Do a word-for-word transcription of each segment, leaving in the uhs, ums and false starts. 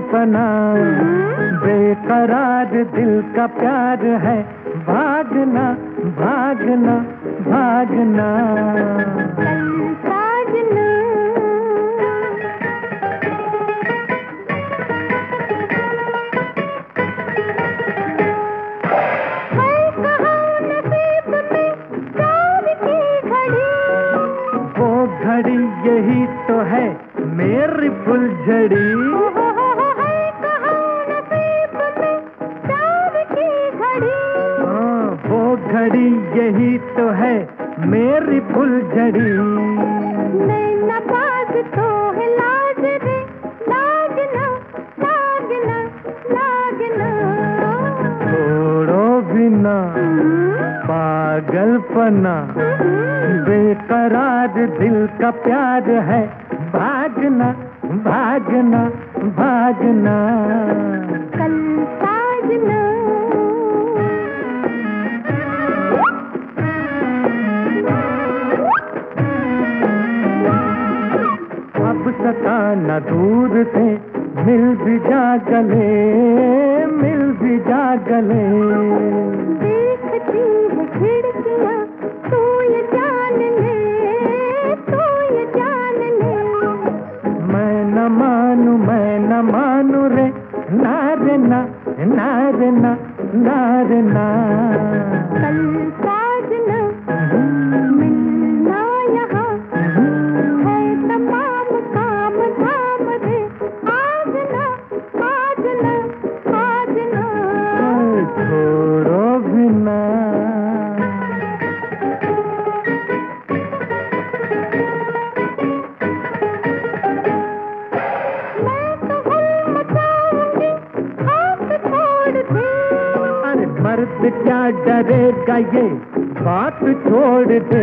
पागलपना, बेकरार दिल का प्यार है, भागना भागना भागना। साजना है कहाँ नसीब में प्यार की घड़ी, वो घड़ी यही तो है मेरी फुलझड़ी। घड़ी यही तो है मेरी फुलझड़ी। नैना बाज तो है लाज रे, लागना लागना लागना। छोड़ो बिना पागलपना, बेकरार दिल का प्यार है, भागना भागना भागना। कल साजना सताना दूर से, मिल भी जा गले, मिल भी जा गले। देखती है खिड़कियाँ तू ये जान ले, तू ये जान ले। मैं न मानू मैं न मानू रे, ना रे ना ना रे ना ना रे ना। कल साजना मिलना यहाँ है तमाम काम धाम रे, आजना आजना आजना। छोड़ो बिना मैं तो हूँ मचाऊंगी, हाथ छोड़ दे। अरे मर्द क्या डरेगा ये, बात छोड़ दे।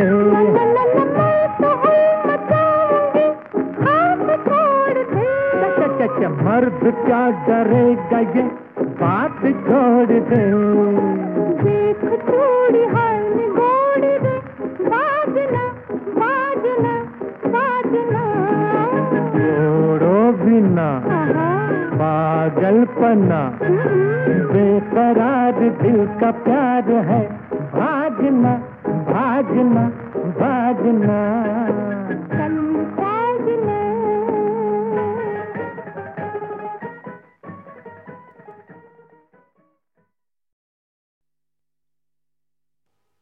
मर्द क्या डरेगा ये, बात छोड़ दे। देख चूड़ी हाल गोड़ दे, बाजना बाजना बाजना। छोड़ो बिना पागलपना, बेकरार दिल का प्यार है, भागना भागना भागना।